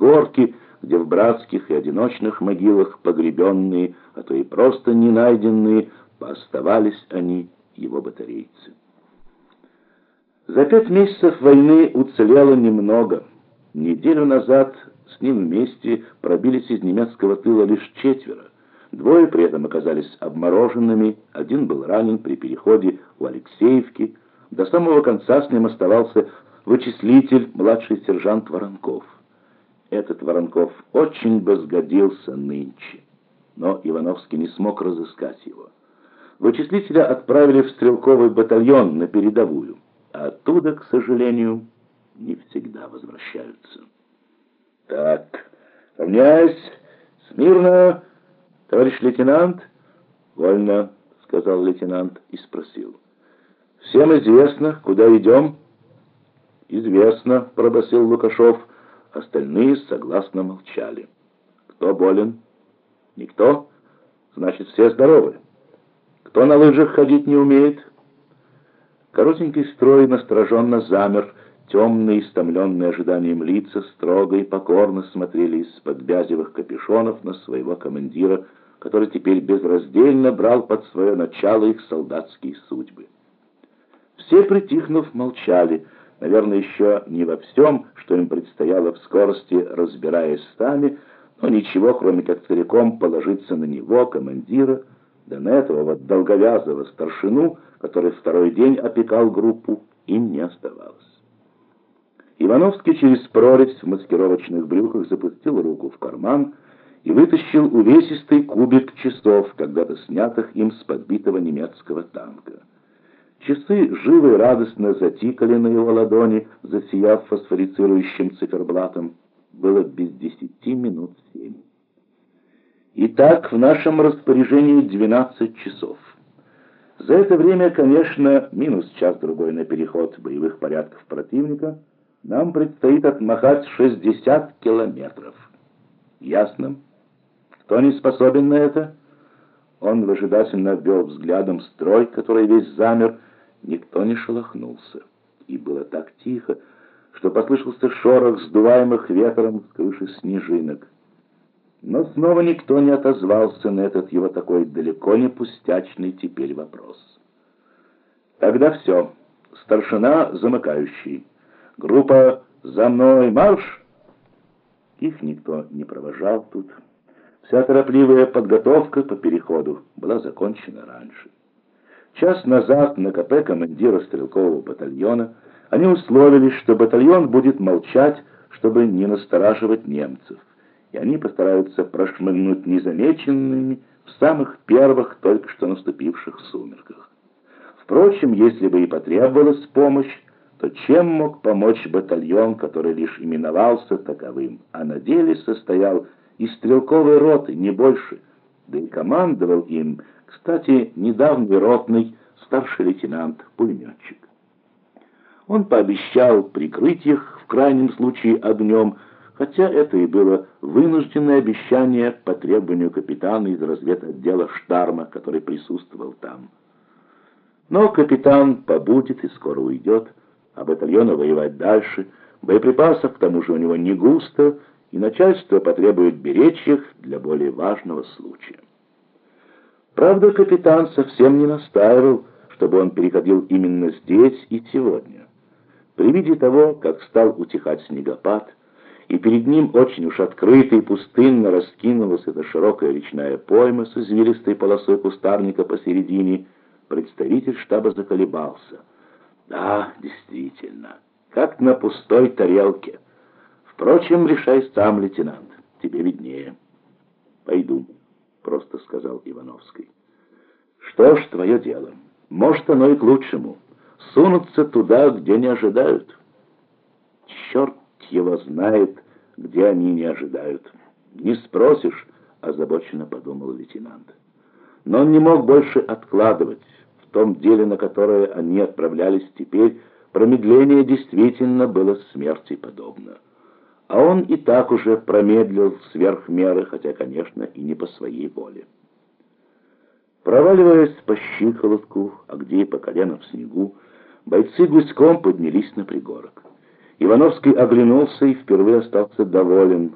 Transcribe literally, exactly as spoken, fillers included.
горки, где в братских и одиночных могилах погребенные, а то и просто не найденные, пооставались они, его батарейцы. За пять месяцев войны уцелело немного. Неделю назад с ним вместе пробились из немецкого тыла лишь четверо. Двое при этом оказались обмороженными, один был ранен при переходе у Алексеевки. До самого конца с ним оставался вычислитель, младший сержант Воронков. Этот Воронков очень бы сгодился нынче, но Ивановский не смог разыскать его. Вычислителя отправили в стрелковый батальон на передовую, а оттуда, к сожалению, не всегда возвращаются. «Так, равняйсь, смирно, товарищ лейтенант!» «Вольно», — сказал лейтенант и спросил. «Всем известно, куда идем?» «Известно», — пробасил Лукашов. Остальные согласно молчали. «Кто болен?» «Никто? Значит, все здоровы. Кто на лыжах ходить не умеет?» Коротенький строй настороженно замер. Темные, истомленные ожиданием лица, строго и покорно смотрели из-под бязевых капюшонов на своего командира, который теперь безраздельно брал под свое начало их солдатские судьбы. Все, притихнув, молчали, наверное, еще не во всем, что им предстояло в скорости, разбираясь сами, но ничего, кроме как целиком положиться на него, командира, да на этого вот долговязого старшину, который второй день опекал группу, им не оставалось. Ивановский через прорезь в маскировочных брюках запустил руку в карман и вытащил увесистый кубик часов, когда-то снятых им с подбитого немецкого танка. Часы живо и радостно затикали на его ладони, засияв фосфорицирующим циферблатом. Было без десяти минут семь. Итак, в нашем распоряжении двенадцать часов. За это время, конечно, минус час-другой на переход боевых порядков противника, нам предстоит отмахать шестьдесят километров. Ясно? Кто не способен на это? Он выжидательно обвел взглядом строй, который весь замер. Никто не шелохнулся. И было так тихо, что послышался шорох сдуваемых ветром с крыши снежинок. Но снова никто не отозвался на этот его такой далеко не пустячный теперь вопрос. Тогда все. Старшина замыкающий. Группа «За мной марш!» Их никто не провожал тут. Вся торопливая подготовка по переходу была закончена раньше. Час назад на КП командира стрелкового батальона они условились, что батальон будет молчать, чтобы не настораживать немцев, и они постараются прошмыгнуть незамеченными в самых первых только что наступивших сумерках. Впрочем, если бы и потребовалась помощь, то чем мог помочь батальон, который лишь именовался таковым, а на деле состоял из стрелковой роты, не больше, да и командовал им, кстати, недавний ротный старший лейтенант-пулеметчик. Он пообещал прикрыть их в крайнем случае огнем, хотя это и было вынужденное обещание по требованию капитана из разведотдела Штарма, который присутствовал там. Но капитан побудет и скоро уйдет, а батальону воевать дальше, боеприпасов к тому же у него не густо, и начальство потребует беречь их для более важного случая. Правда, капитан совсем не настаивал, чтобы он переходил именно здесь и сегодня. При виде того, как стал утихать снегопад, и перед ним очень уж открыто и пустынно раскинулась эта широкая речная пойма с извилистой полосой кустарника посередине, представитель штаба заколебался. Да, действительно, как на пустой тарелке. Впрочем, решай сам, лейтенант, тебе виднее. Пойду, просто сказал Ивановский. Что ж, твое дело. Может, оно и к лучшему. Сунуться туда, где не ожидают. Черт его знает, где они не ожидают. Не спросишь, озабоченно подумал лейтенант. Но он не мог больше откладывать. В том деле, на которое они отправлялись теперь, промедление действительно было смерти подобно. А он и так уже промедлил сверх меры, хотя, конечно, и не по своей воле. Проваливаясь по щиколотку, а где и по колено в снегу, бойцы гуськом поднялись на пригорок. Ивановский оглянулся и впервые остался доволен.